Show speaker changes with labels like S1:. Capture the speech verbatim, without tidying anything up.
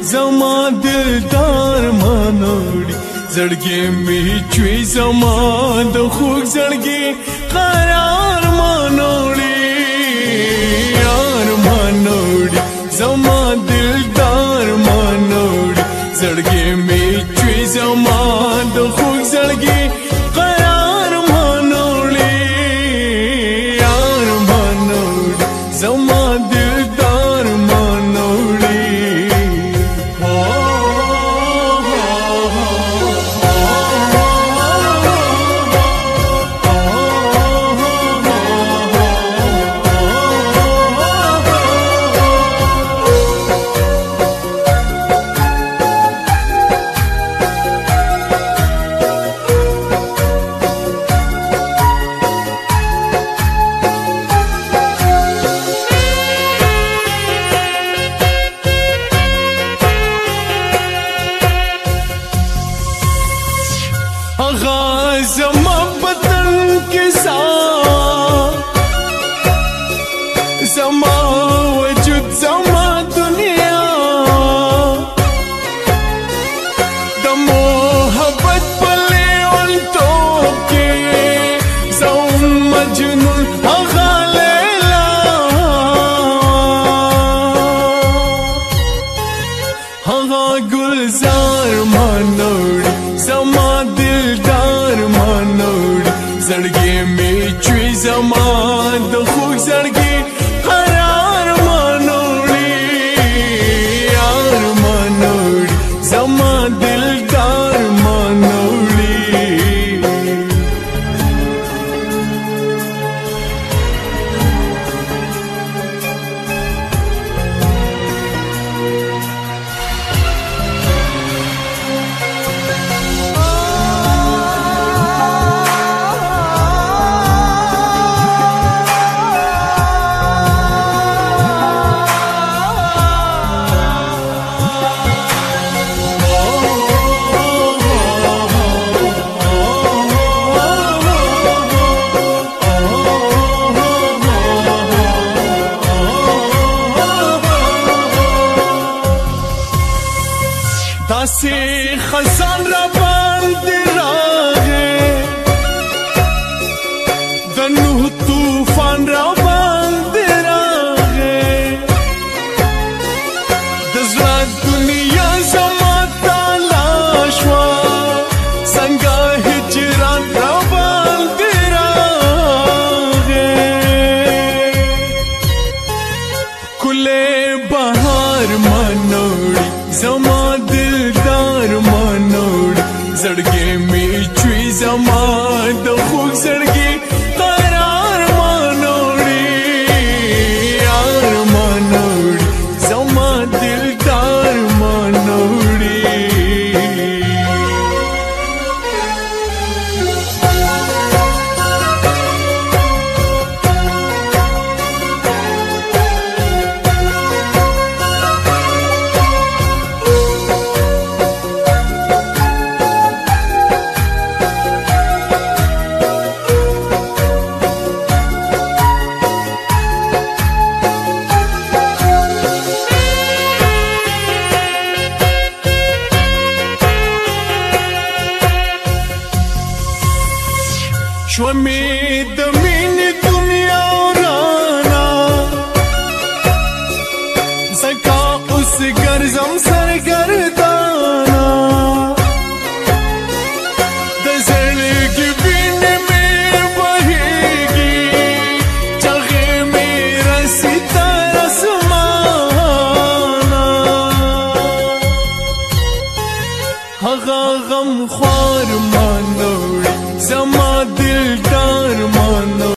S1: زما دلدار مانوړي زړګي می چوي زما د خوږ زړګي قرار مانوړي یار مانوړي زما دلدار مانوړي زړګي می چوي زما د خوږ زړګي قرار مانوړي یار مانوړي زما دلدار مانوړي زما بدن کې سا زما وجود زما دنیا د محبت په لیونتوب کې زوم مجنون هغه لیلا هغه ګلزار مانوړي زما دلدار مانوړي زړګي می چوي زما د خوږ زړګي قرار مانوړي یار مانوړي زما دلدار مانوړي داسې خزان را باندې راغی د نوح طوفان را باندې راغی د زړه دنیا زما تالا شوه څنګه هجران را باندې راغی ګلې بهار مانوړي زما دلدار مانوړي زړګي می چوي زما د خوږ زړګي قرار مانوړي یار مانوړي زما دلدار مانوړي شو می د مینې دنیا ورانا زکا اوس ګرځم سرګردا